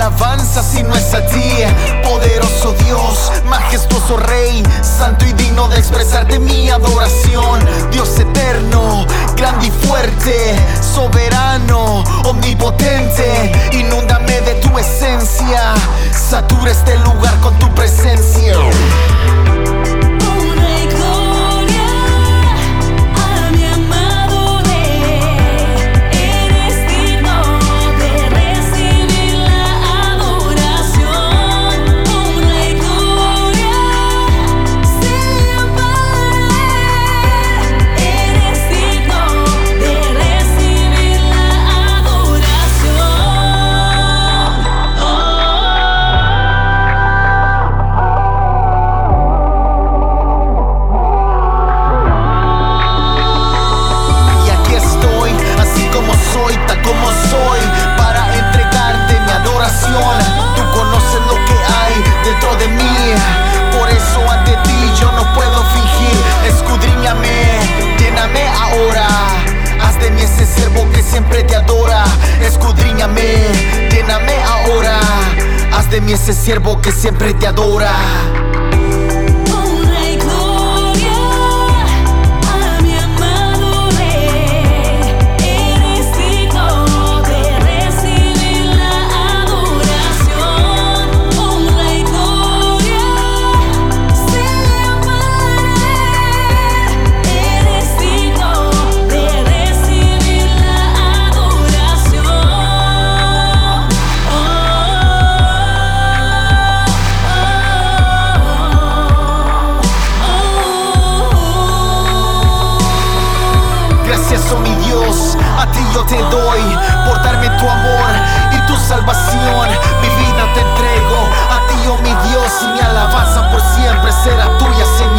alabanza si no es a ti? Poderoso Dios, majestuoso Rey, santo y digno de expresarte mi adoración. Dios eterno, grande y fuerte, soberano, omnipotente. Inúndame de tu esencia, satura este lugar con tu presencia. Tú conoces lo que hay dentro de mí, por eso ante ti yo no puedo fingir. Escudriñame, lléname ahora, haz de mí ese siervo que siempre te adora. Escudriñame, lléname ahora, haz de mí ese siervo que siempre te adora. Oh mi Dios, a ti yo te doy por darme tu amor y tu salvación. Mi vida te entrego a ti, oh mi Dios, y mi alabanza por siempre será tuya, Señor.